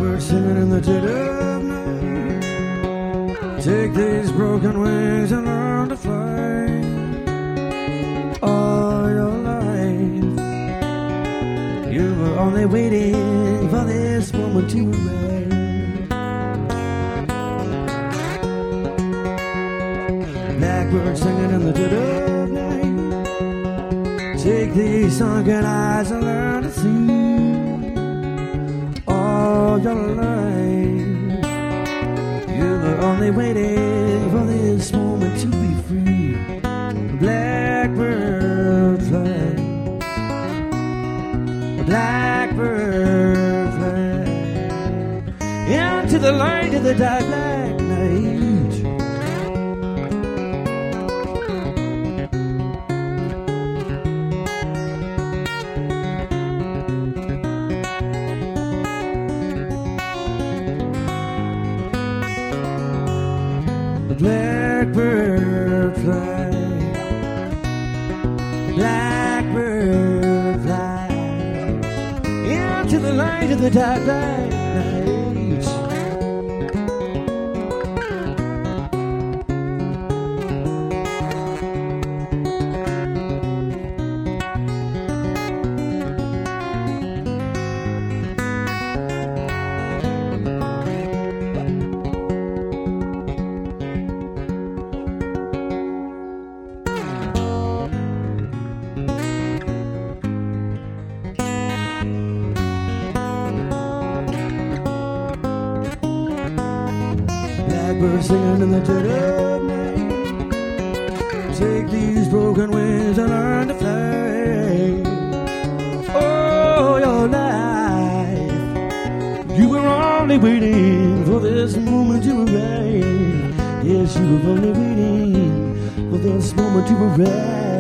Blackbird singing in the dead of night. Take these broken wings and learn to fly. All your life you were only waiting for this moment to arrive. Blackbird singing in the dead of night. Take these sunken eyes and learn to see. All your life you were only waiting for this moment to be free. Blackbird fly, blackbird fly into the light of the dark black night. Blackbird fly, blackbird fly into the light of the dark night. Blackbird singing in the dead of night. Take these broken wings and learn to fly. Oh, your life you were only waiting for this moment to arrive. Yes, you were only waiting for this moment to arrive.